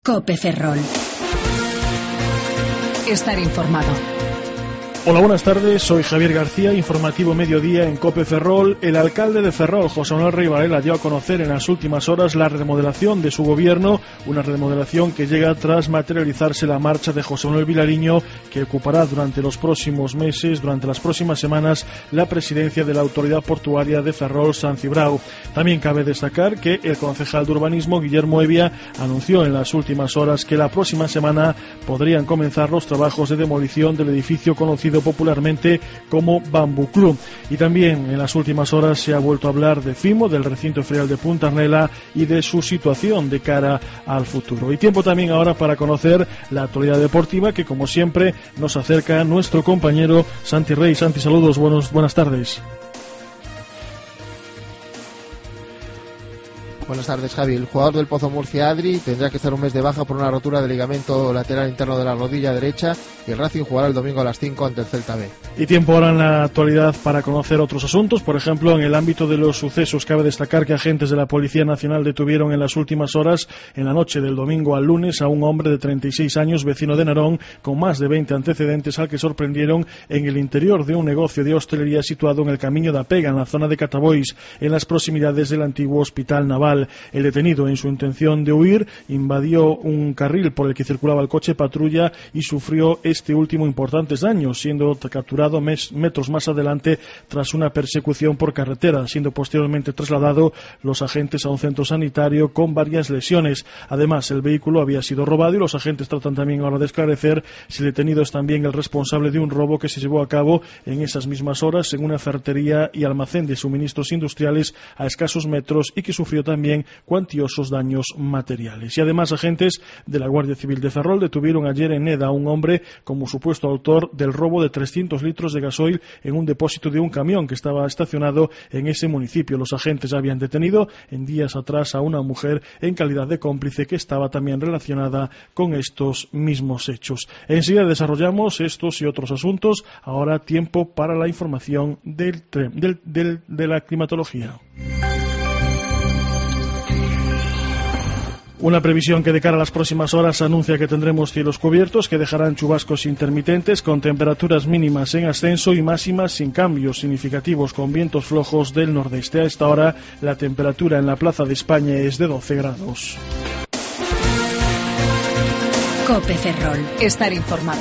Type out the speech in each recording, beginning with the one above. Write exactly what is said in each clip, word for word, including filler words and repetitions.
COPE Ferrol. Estar informado. Hola, buenas tardes, soy Javier García, informativo mediodía en COPE Ferrol. El alcalde de Ferrol, José Manuel Rey Varela, dio a conocer en las últimas horas la remodelación de su gobierno, una remodelación que llega tras materializarse la marcha de José Manuel Vilariño, que ocupará durante los próximos meses, durante las próximas semanas, la presidencia de la Autoridad Portuaria de Ferrol, San Cibrao. También cabe destacar que el concejal de urbanismo, Guillermo Evia, anunció en las últimas horas que la próxima semana podrían comenzar los trabajos de demolición del edificio conocido popularmente como Bambú Club. Y también en las últimas horas se ha vuelto a hablar de Fimo, del recinto ferial de Punta Arnela y de su situación de cara al futuro. Y tiempo también ahora para conocer la actualidad deportiva, que como siempre nos acerca nuestro compañero Santi Rey. Santi, saludos, buenos, buenas tardes. Buenas tardes, Javi. El jugador del Pozo Murcia, Adri, tendrá que estar un mes de baja por una rotura del ligamento lateral interno de la rodilla derecha, y el Racing jugará el domingo a las cinco ante el Celta B. Y tiempo ahora en la actualidad para conocer otros asuntos. Por ejemplo, en el ámbito de los sucesos, cabe destacar que agentes de la Policía Nacional detuvieron en las últimas horas, en la noche del domingo al lunes, a un hombre de treinta y seis años, vecino de Narón, con más de veinte antecedentes, al que sorprendieron en el interior de un negocio de hostelería situado en el Camino da Pega, en la zona de Catabois, en las proximidades del antiguo Hospital Naval. El detenido, en su intención de huir, invadió un carril por el que circulaba el coche patrulla y sufrió este último importantes daños, siendo capturado mes, metros más adelante tras una persecución por carretera, siendo posteriormente trasladado los agentes a un centro sanitario con varias lesiones. Además, el vehículo había sido robado y los agentes tratan también ahora de esclarecer si el detenido es también el responsable de un robo que se llevó a cabo en esas mismas horas en una ferretería y almacén de suministros industriales a escasos metros y que sufrió también cuantiosos daños materiales. Y además, agentes de la Guardia Civil de Ferrol detuvieron ayer en Neda a un hombre como supuesto autor del robo de trescientos litros de gasoil en un depósito de un camión que estaba estacionado en ese municipio. Los agentes habían detenido en días atrás a una mujer en calidad de cómplice que estaba también relacionada con estos mismos hechos. Enseguida desarrollamos estos y otros asuntos. Ahora tiempo para la información del, del, del, de la climatología. Una previsión que de cara a las próximas horas anuncia que tendremos cielos cubiertos que dejarán chubascos intermitentes con temperaturas mínimas en ascenso y máximas sin cambios significativos con vientos flojos del nordeste. A esta hora la temperatura en la Plaza de España es de doce grados. COPE Ferrol. Estar informado.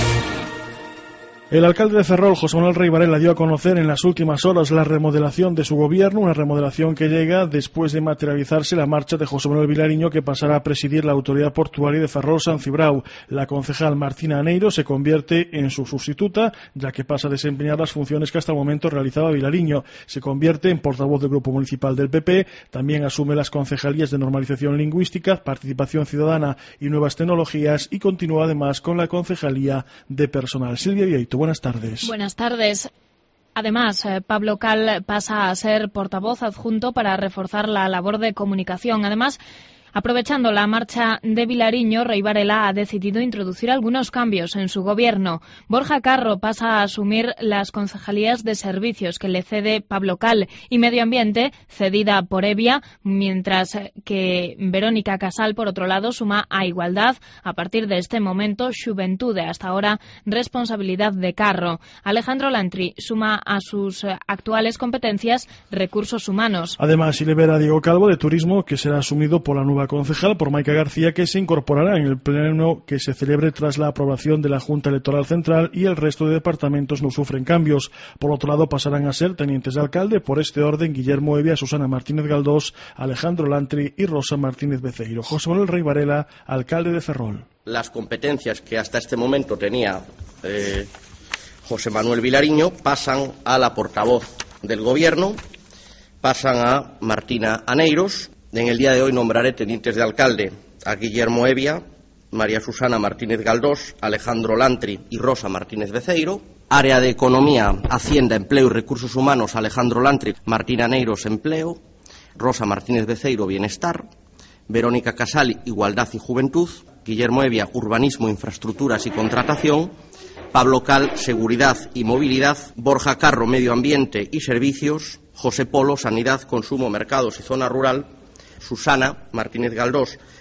El alcalde de Ferrol, José Manuel Rey Varela, dio a conocer en las últimas horas la remodelación de su gobierno, una remodelación que llega después de materializarse la marcha de José Manuel Vilariño, que pasará a presidir la Autoridad Portuaria de Ferrol, San Cibrao. La concejal Martina Aneiro se convierte en su sustituta, ya que pasa a desempeñar las funciones que hasta el momento realizaba Vilariño. Se convierte en portavoz del Grupo Municipal del P P, también asume las concejalías de Normalización Lingüística, Participación Ciudadana y Nuevas Tecnologías, y continúa además con la concejalía de Personal. Silvia Vieito, buenas tardes. Buenas tardes. Además, eh, Pablo Cal pasa a ser portavoz adjunto para reforzar la labor de comunicación. Además, aprovechando la marcha de Vilariño, Rey Varela ha decidido introducir algunos cambios en su gobierno. Borja Carro pasa a asumir las concejalías de servicios que le cede Pablo Cal y Medio Ambiente, cedida por Evia, mientras que Verónica Casal, por otro lado, suma a Igualdad. A partir de este momento, Xuventude, hasta ahora responsabilidad de Carro. Alejandro Lantri suma a sus actuales competencias Recursos Humanos. Además, se libera a Diego Calvo de Turismo, que será asumido por la nueva concejal, por Maica García, que se incorporará en el pleno que se celebre tras la aprobación de la Junta Electoral Central, y el resto de departamentos no sufren cambios. Por otro lado, pasarán a ser tenientes de alcalde, por este orden, Guillermo Evia, Susana Martínez Galdós, Alejandro Lantri y Rosa Martínez Beceiro. José Manuel Rey Varela, alcalde de Ferrol. Las competencias que hasta este momento tenía eh, José Manuel Vilariño pasan a la portavoz del Gobierno, pasan a Martina Aneiros. En el día de hoy nombraré tenientes de alcalde a Guillermo Evia, María Susana Martínez Galdós, Alejandro Lantri y Rosa Martínez Beceiro. Área de Economía, Hacienda, Empleo y Recursos Humanos, Alejandro Lantri, Martina Aneiros, Empleo, Rosa Martínez Beceiro, Bienestar, Verónica Casal, Igualdad y Juventud, Guillermo Evia, Urbanismo, Infraestructuras y Contratación, Pablo Cal, Seguridad y Movilidad, Borja Carro, Medio Ambiente y Servicios, José Polo, Sanidad, Consumo, Mercados y Zona Rural, Susana Martínez Galdós,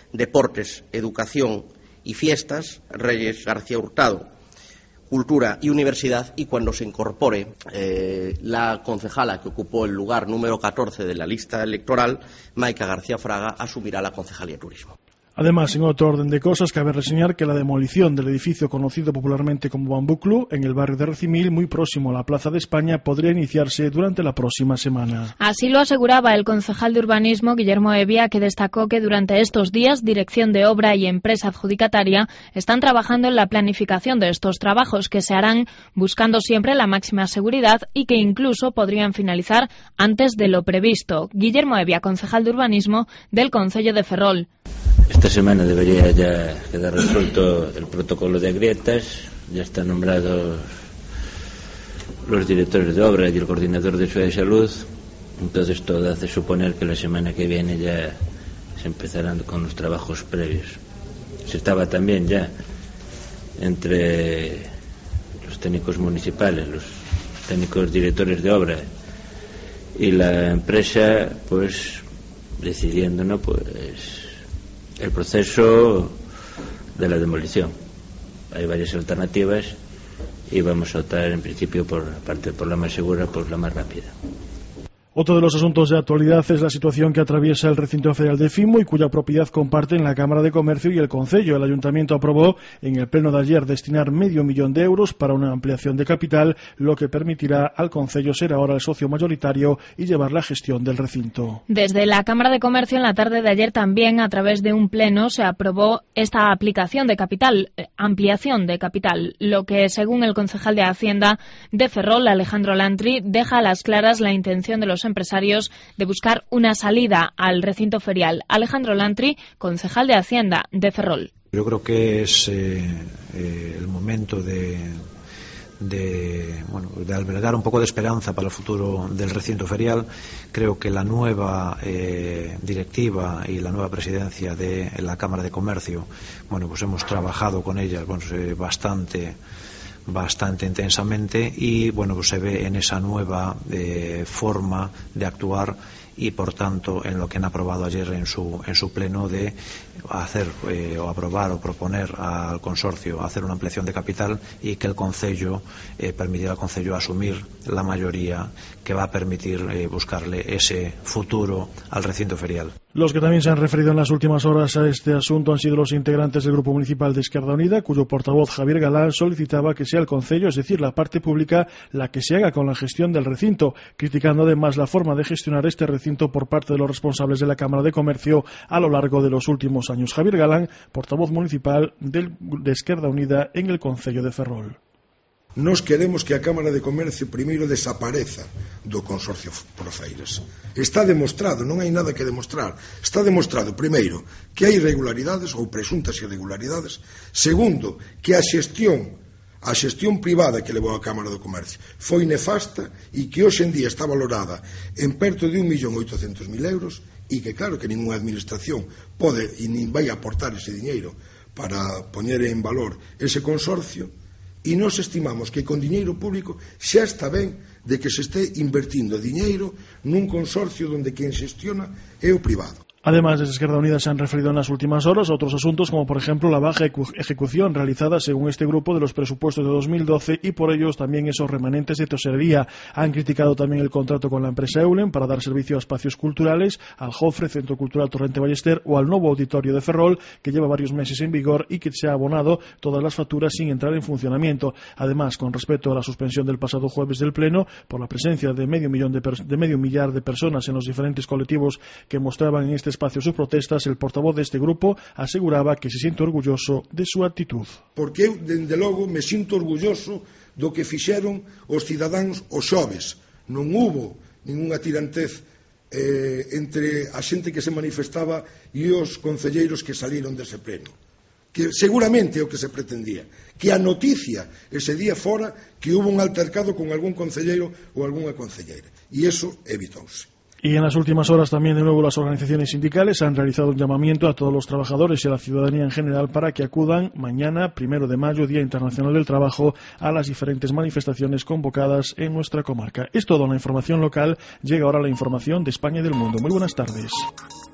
Deportes, Educación y Fiestas, Reyes García Hurtado, Cultura y Universidad, y cuando se incorpore eh, la concejala que ocupó el lugar número catorce de la lista electoral, Maica García Fraga, asumirá la concejalía de Turismo. Además, en otro orden de cosas, cabe reseñar que la demolición del edificio conocido popularmente como Bambú Club, en el barrio de Recimil, muy próximo a la Plaza de España, podría iniciarse durante la próxima semana. Así lo aseguraba el concejal de Urbanismo, Guillermo Evia, que destacó que durante estos días Dirección de Obra y empresa adjudicataria están trabajando en la planificación de estos trabajos, que se harán buscando siempre la máxima seguridad y que incluso podrían finalizar antes de lo previsto. Guillermo Evia, concejal de Urbanismo del Concello de Ferrol. Esta semana debería ya quedar resuelto el protocolo de grietas, ya están nombrados los directores de obra y el coordinador de Ciudad de Salud, entonces todo hace suponer que la semana que viene ya se empezarán con los trabajos previos. Se estaba también ya entre los técnicos municipales, los técnicos directores de obra y la empresa, pues decidiendo, ¿no?, pues el proceso de la demolición. Hay varias alternativas y vamos a optar en principio por, aparte por la más segura, por la más rápida. Otro de los asuntos de actualidad es la situación que atraviesa el recinto ferial de Fimo y cuya propiedad comparten la Cámara de Comercio y el Concello. El Ayuntamiento aprobó en el pleno de ayer destinar medio millón de euros para una ampliación de capital, lo que permitirá al Concello ser ahora el socio mayoritario y llevar la gestión del recinto. Desde la Cámara de Comercio en la tarde de ayer también, a través de un pleno, se aprobó esta aplicación de capital, eh, ampliación de capital, lo que, según el concejal de Hacienda de Ferrol, Alejandro Lantri, deja a las claras la intención de los empresarios de buscar una salida al recinto ferial. Alejandro Lantri, concejal de Hacienda de Ferrol. Yo creo que es eh, eh, el momento de, de, bueno, de albergar un poco de esperanza para el futuro del recinto ferial. Creo que la nueva eh, directiva y la nueva presidencia de la Cámara de Comercio, bueno, pues hemos trabajado con ellas, bueno, eh, bastante bastante intensamente y bueno, pues se ve en esa nueva eh, forma de actuar y por tanto en lo que han aprobado ayer en su en su pleno de hacer eh, o aprobar o proponer al consorcio hacer una ampliación de capital y que el Concello eh, permitiera al Concello asumir la mayoría que va a permitir eh, buscarle ese futuro al recinto ferial. Los que también se han referido en las últimas horas a este asunto han sido los integrantes del Grupo Municipal de Izquierda Unida, cuyo portavoz Javier Galán solicitaba que sea el Concello, es decir, la parte pública, la que se haga con la gestión del recinto, criticando además la forma de gestionar este recinto por parte de los responsables de la Cámara de Comercio a lo largo de los últimos años. Javier Galán, portavoz municipal del, de Izquierda Unida en el Concello de Ferrol. Nós queremos que a Cámara de Comercio primeiro desapareza do Consorcio Profeiras. Está demostrado, non hai nada que demostrar. Está demostrado, primeiro, que hai irregularidades ou presuntas irregularidades. Segundo, que a xestión a xestión privada que levou a Cámara de Comercio foi nefasta e que hoxe en día está valorada en perto de un millón oitocentos mil euros e que claro que ninguna administración pode e nin vai aportar ese diñeiro para poñer en valor ese consorcio. E nos estimamos que con diñeiro público xa está ben de que se este invertindo diñeiro nun consorcio onde quen xestiona é o privado. Además, desde Izquierda Unida se han referido en las últimas horas a otros asuntos, como por ejemplo la baja ejecución realizada según este grupo de los presupuestos de dos mil doce y por ellos también esos remanentes de tesorería. Han criticado también el contrato con la empresa Eulen para dar servicio a espacios culturales, al Jofre, Centro Cultural Torrente Ballester o al nuevo auditorio de Ferrol, que lleva varios meses en vigor y que se ha abonado todas las facturas sin entrar en funcionamiento. Además, con respecto a la suspensión del pasado jueves del Pleno, por la presencia de medio, millón de, de medio millar de personas en los diferentes colectivos que mostraban en este espacio sus protestas, el portavoz de este grupo aseguraba que se siente orgulloso de su actitud. Porque eu, dende logo, me sinto orgulloso do que fixeron os cidadáns os xoves. Non hubo ninguna tirantez eh, entre a xente que se manifestaba e os concelleiros que saliron dese pleno. Que seguramente é o que se pretendía, que a noticia ese día fora que hubo un altercado con algún concelleiro ou algunha concelleira. E iso evitouse. Y en las últimas horas también de nuevo las organizaciones sindicales han realizado un llamamiento a todos los trabajadores y a la ciudadanía en general para que acudan mañana, primero de mayo, Día Internacional del Trabajo, a las diferentes manifestaciones convocadas en nuestra comarca. Es toda la información local. Llega ahora la información de España y del mundo. Muy buenas tardes.